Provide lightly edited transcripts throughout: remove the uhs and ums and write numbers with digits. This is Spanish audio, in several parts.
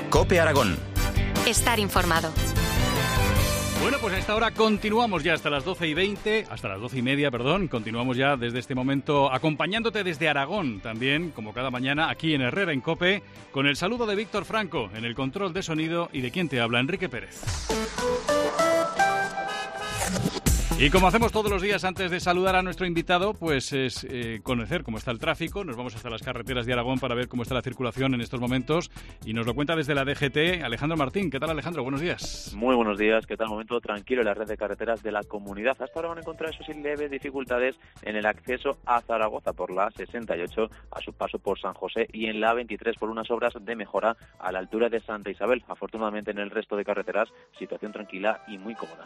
COPE Aragón. Estar informado. Bueno, pues a esta hora continuamos ya hasta las 12:20, hasta las 12:30, perdón. Continuamos ya desde este momento acompañándote desde Aragón también, como cada mañana, aquí en Herrera, en COPE, con el saludo de Víctor Franco en el control de sonido y de quien te habla, Enrique Pérez. Y como hacemos todos los días antes de saludar a nuestro invitado, pues es conocer cómo está el tráfico. Nos vamos hasta las carreteras de Aragón para ver cómo está la circulación en estos momentos y nos lo cuenta desde la DGT Alejandro Martín. ¿Qué tal, Alejandro? Buenos días. Muy buenos días. ¿Qué tal? Momento tranquilo en la red de carreteras de la comunidad. Hasta ahora van a encontrar eso sí leves dificultades en el acceso a Zaragoza por la 68 a su paso por San José y en la 23 por unas obras de mejora a la altura de Santa Isabel. Afortunadamente en el resto de carreteras situación tranquila y muy cómoda.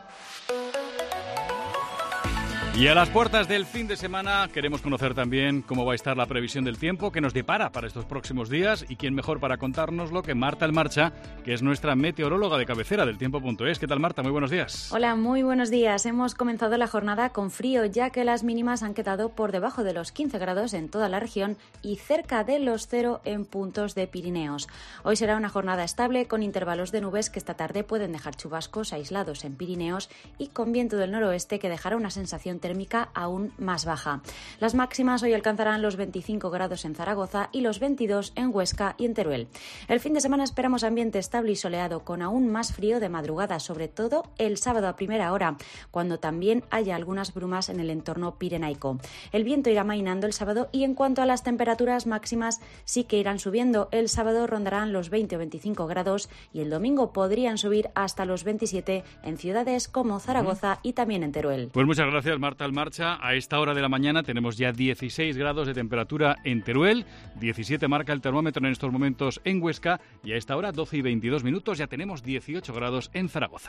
Y a las puertas del fin de semana queremos conocer también cómo va a estar la previsión del tiempo que nos depara para estos próximos días y quién mejor para contárnoslo que Marta El Marcha, que es nuestra meteoróloga de cabecera del tiempo.es. ¿Qué tal, Marta? Muy buenos días. Hola, muy buenos días. Hemos comenzado la jornada con frío, ya que las mínimas han quedado por debajo de los 15 grados en toda la región y cerca de los 0 en puntos de Pirineos. Hoy será una jornada estable con intervalos de nubes que esta tarde pueden dejar chubascos aislados en Pirineos y con viento del noroeste que dejará una sensación térmica aún más baja. Las máximas hoy alcanzarán los 25 grados en Zaragoza y los 22 en Huesca y en Teruel. El fin de semana esperamos ambiente estable y soleado con aún más frío de madrugada, sobre todo el sábado a primera hora, cuando también haya algunas brumas en el entorno pirenaico. El viento irá amainando el sábado y en cuanto a las temperaturas máximas sí que irán subiendo. El sábado rondarán los 20 o 25 grados y el domingo podrían subir hasta los 27 en ciudades como Zaragoza y también en Teruel. Pues muchas gracias, Marta El Marcha. A esta hora de la mañana tenemos ya 16 grados de temperatura en Teruel, 17 marca el termómetro en estos momentos en Huesca y a esta hora 12:22 ya tenemos 18 grados en Zaragoza.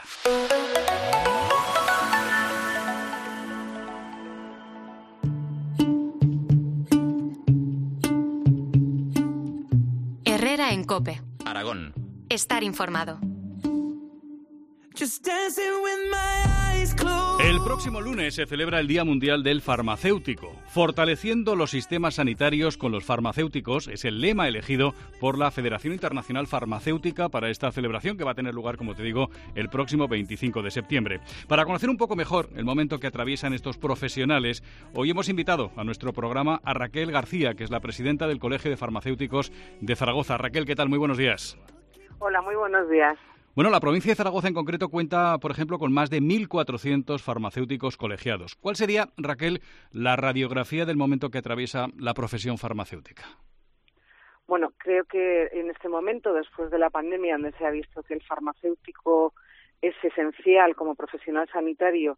Herrera en COPE. Aragón. Estar informado. El próximo lunes se celebra el Día Mundial del Farmacéutico. Fortaleciendo los sistemas sanitarios con los farmacéuticos es el lema elegido por la Federación Internacional Farmacéutica para esta celebración que va a tener lugar, como te digo, el próximo 25 de septiembre. Para conocer un poco mejor el momento que atraviesan estos profesionales, hoy hemos invitado a nuestro programa a Raquel García, que es la presidenta del Colegio de Farmacéuticos de Zaragoza. Raquel, ¿qué tal? Muy buenos días. Hola, muy buenos días. Bueno, la provincia de Zaragoza en concreto cuenta, por ejemplo, con más de 1.400 farmacéuticos colegiados. ¿Cuál sería, Raquel, la radiografía del momento que atraviesa la profesión farmacéutica? Bueno, creo que en este momento, después de la pandemia, donde se ha visto que el farmacéutico es esencial como profesional sanitario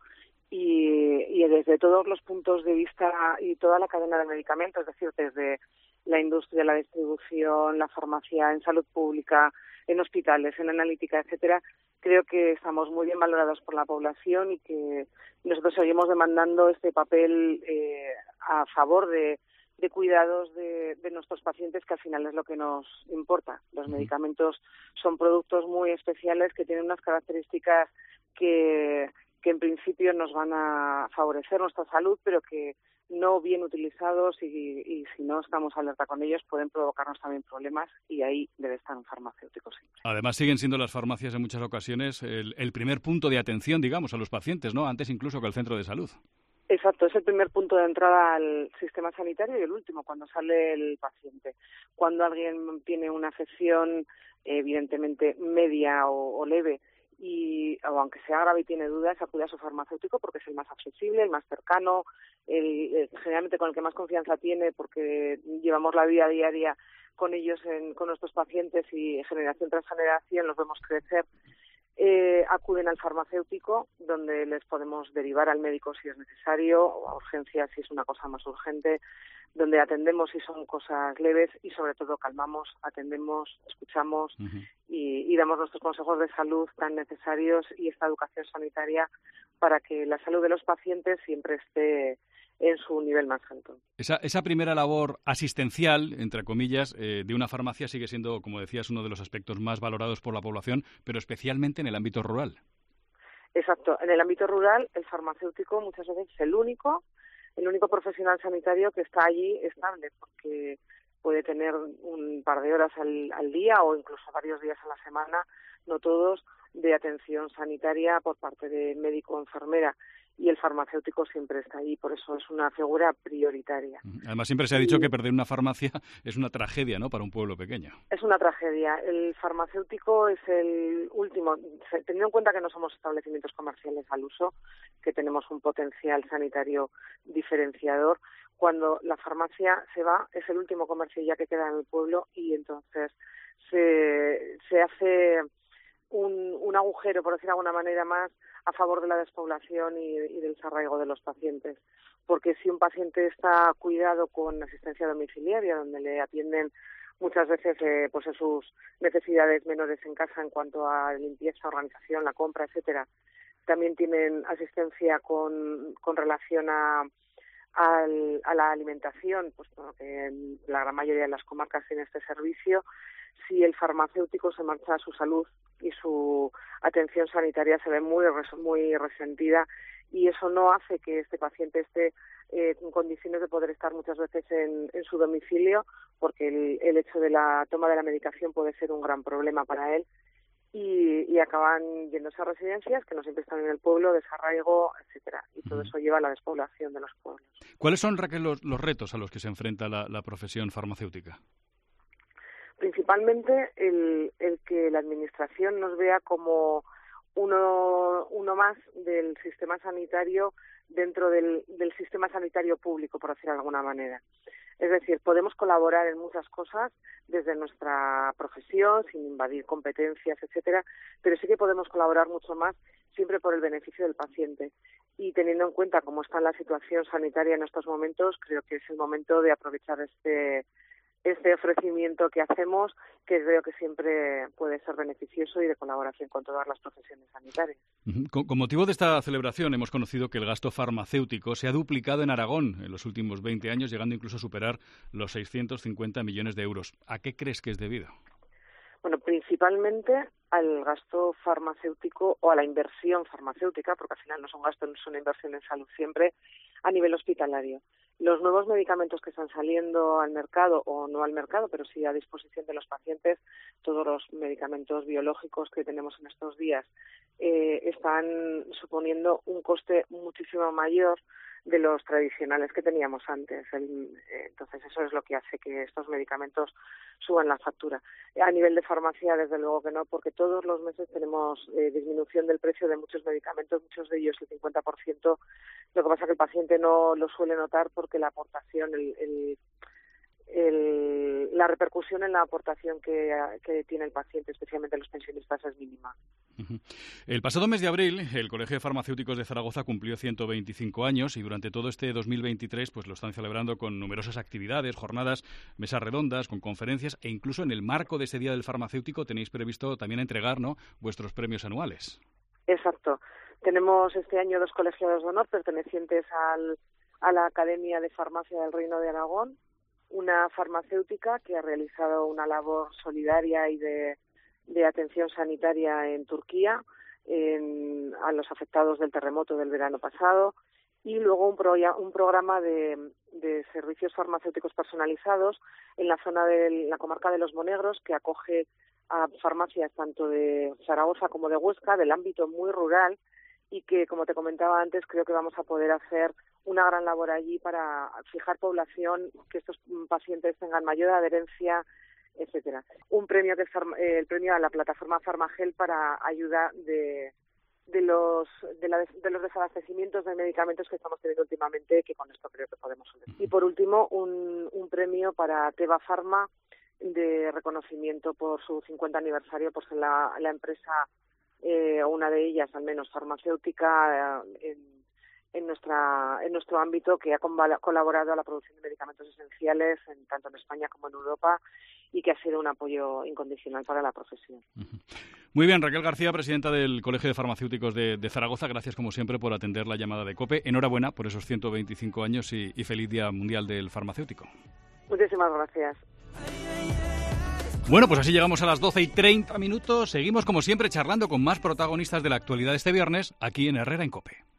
y desde todos los puntos de vista y toda la cadena de medicamentos, es decir, desde la industria, la distribución, la farmacia, en salud pública, en hospitales, en analítica, etcétera, creo que estamos muy bien valorados por la población y que nosotros seguimos demandando este papel a favor de cuidados de nuestros pacientes, que al final es lo que nos importa. Los medicamentos son productos muy especiales que tienen unas características que en principio nos van a favorecer nuestra salud, pero que no bien utilizados y si no estamos alerta con ellos pueden provocarnos también problemas y ahí debe estar un farmacéutico siempre. Además siguen siendo las farmacias en muchas ocasiones el primer punto de atención, digamos, a los pacientes, ¿no? Antes incluso que el centro de salud. Exacto, es el primer punto de entrada al sistema sanitario y el último, cuando sale el paciente. Cuando alguien tiene una afección evidentemente media o leve, o aunque sea grave y tiene dudas, acude a su farmacéutico porque es el más accesible, el más cercano, generalmente con el que más confianza tiene porque llevamos la vida diaria con ellos, con nuestros pacientes y generación tras generación los vemos crecer. Acuden al farmacéutico, donde les podemos derivar al médico si es necesario, o a urgencias si es una cosa más urgente, donde atendemos si son cosas leves y sobre todo calmamos, atendemos, escuchamos y damos nuestros consejos de salud tan necesarios y esta educación sanitaria para que la salud de los pacientes siempre esté en su nivel más alto. Esa primera labor asistencial, entre comillas, de una farmacia sigue siendo, como decías, uno de los aspectos más valorados por la población, pero especialmente en el ámbito rural. Exacto. En el ámbito rural, el farmacéutico muchas veces es el único profesional sanitario que está allí estable, porque puede tener un par de horas al día o incluso varios días a la semana, no todos, de atención sanitaria por parte de médico o enfermera. Y el farmacéutico siempre está ahí, por eso es una figura prioritaria. Además, siempre se ha dicho que perder una farmacia es una tragedia, ¿no?, para un pueblo pequeño. Es una tragedia. El farmacéutico es el último, teniendo en cuenta que no somos establecimientos comerciales al uso, que tenemos un potencial sanitario diferenciador, cuando la farmacia se va, es el último comercio ya que queda en el pueblo y entonces se hace un agujero, por decir de alguna manera más, a favor de la despoblación y del desarraigo de los pacientes. Porque si un paciente está cuidado con asistencia domiciliaria, donde le atienden muchas veces pues en sus necesidades menores en casa en cuanto a limpieza, organización, la compra, etcétera, también tienen asistencia con relación a la alimentación, pues que en la gran mayoría de las comarcas tiene este servicio. Si el farmacéutico se marcha a su salud y su atención sanitaria se ve muy resentida, y eso no hace que este paciente esté en condiciones de poder estar muchas veces en su domicilio, porque el hecho de la toma de la medicación puede ser un gran problema para él, y acaban yéndose a residencias que no siempre están en el pueblo, desarraigo, etcétera, y todo eso lleva a la despoblación de los pueblos. ¿Cuáles son, Raquel, los retos a los que se enfrenta la profesión farmacéutica? Principalmente el que la administración nos vea como uno más del sistema sanitario dentro del sistema sanitario público, por decirlo de alguna manera. Es decir, podemos colaborar en muchas cosas desde nuestra profesión, sin invadir competencias, etcétera, pero sí que podemos colaborar mucho más siempre por el beneficio del paciente. Y teniendo en cuenta cómo está la situación sanitaria en estos momentos, creo que es el momento de aprovechar este ofrecimiento que hacemos, que creo que siempre puede ser beneficioso y de colaboración con todas las profesiones sanitarias. Con motivo de esta celebración hemos conocido que el gasto farmacéutico se ha duplicado en Aragón en los últimos 20 años, llegando incluso a superar los 650 millones de euros. ¿A qué crees que es debido? Bueno, principalmente al gasto farmacéutico o a la inversión farmacéutica, porque al final no es un gasto, no es una inversión en salud siempre, a nivel hospitalario. Los nuevos medicamentos que están saliendo al mercado, o no al mercado, pero sí a disposición de los pacientes, todos los medicamentos biológicos que tenemos en estos días, están suponiendo un coste muchísimo mayor de los tradicionales que teníamos antes. Entonces eso es lo que hace que estos medicamentos suban la factura. A nivel de farmacia, desde luego que no, porque todos los meses tenemos disminución del precio de muchos medicamentos, muchos de ellos el 50%. Lo que pasa es que el paciente no lo suele notar porque la aportación, la repercusión en la aportación que tiene el paciente, especialmente los pensionistas, es mínima. El pasado mes de abril, el Colegio de Farmacéuticos de Zaragoza cumplió 125 años y durante todo este 2023 pues lo están celebrando con numerosas actividades, jornadas, mesas redondas, con conferencias e incluso en el marco de ese Día del Farmacéutico tenéis previsto también entregar, ¿no?, vuestros premios anuales. Exacto. Tenemos este año 2 colegiados de honor pertenecientes a la Academia de Farmacia del Reino de Aragón, una farmacéutica que ha realizado una labor solidaria y de atención sanitaria en Turquía a los afectados del terremoto del verano pasado, y luego un programa de servicios farmacéuticos personalizados en la zona de la comarca de Los Monegros, que acoge a farmacias tanto de Zaragoza como de Huesca, del ámbito muy rural, y que, como te comentaba antes, creo que vamos a poder hacer una gran labor allí para fijar población, que estos pacientes tengan mayor adherencia, etcétera. Un premio que es el premio a la plataforma Farmagel para ayuda de los desabastecimientos de medicamentos que estamos teniendo últimamente, que con esto creo que podemos solucionar. Y por último, un premio para Teva Pharma de reconocimiento por su 50 aniversario, pues la empresa, una de ellas al menos farmacéutica, en nuestro ámbito, que ha colaborado a la producción de medicamentos esenciales tanto en España como en Europa, y que ha sido un apoyo incondicional para la profesión. Muy bien, Raquel García, presidenta del Colegio de Farmacéuticos de Zaragoza, gracias como siempre por atender la llamada de COPE. Enhorabuena por esos 125 años y feliz Día Mundial del Farmacéutico. Muchísimas gracias. Bueno, pues así llegamos a las 12:30. Seguimos como siempre charlando con más protagonistas de la actualidad este viernes aquí en Herrera en COPE.